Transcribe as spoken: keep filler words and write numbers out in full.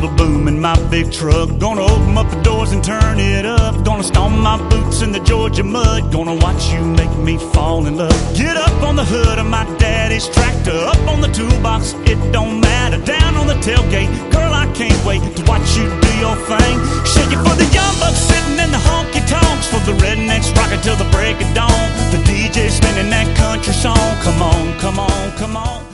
the boom in my big truck. Gonna open up the doors and turn it up. Gonna stomp my boots in the Georgia mud. Gonna watch you make me fall in love. Get up on the hood of my daddy's tractor. Up on the toolbox, it don't matter. Down on the tailgate, girl, I can't wait to watch you do your thing. Shake it for the young bucks sitting in the honky-tonks, for the rednecks rocking till the break of dawn. The D J spinning that country song. Come on, come on, come on.